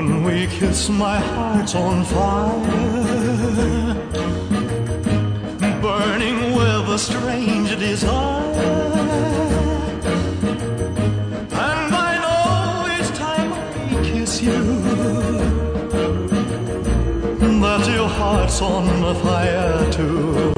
When we kiss, my heart's on fire, burning with a strange desire. And I know each time I kiss you that your heart's on fire too.